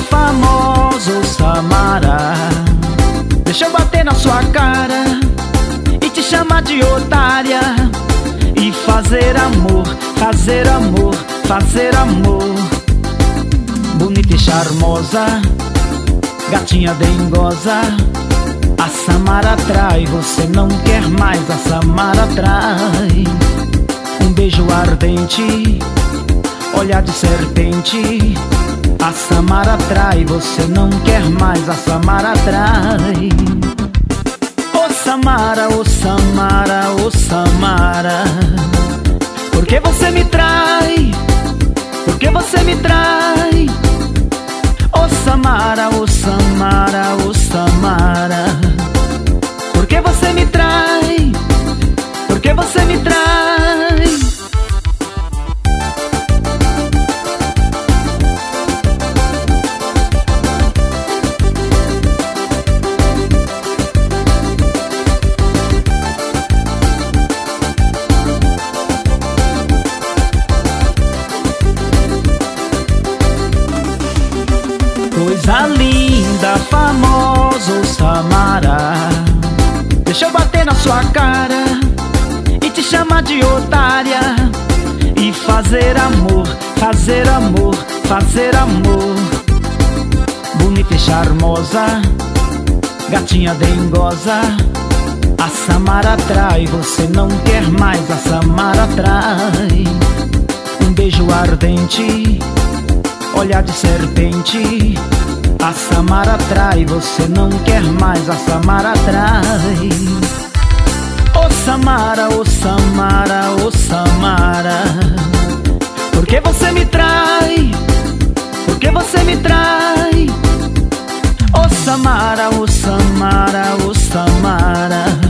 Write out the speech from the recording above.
famoso Samara. Deixa eu bater na sua cara e te chamar de otária e fazer amor, fazer amor, fazer amor. Bonita e charmosa, gatinha dengosa, a Samara atrai, você não quer mais, a Samara atrai. Um beijo ardente, olhar de serpente, a Samara atrai, você não quer mais, a Samara atrai. Ô Samara, ô Samara, ô Samara, por que você me trai? Por que você me trai? Ô Samara, ô Samara, ô Samara, por que você me trai? Por que você me trai? Coisa linda, famoso Samara. Deixa eu bater na sua cara e te chamar de otária e fazer amor, fazer amor, fazer amor. Bonita e charmosa, gatinha dengosa, a Samara atrai, você não quer mais, a Samara atrai. Um beijo ardente, olhar de serpente, a Samara atrai, você não quer mais, a Samara atrai. Ô Samara, ô Samara, ô Samara, por que você me trai? Por que você me trai? Ô Samara, ô Samara, ô Samara,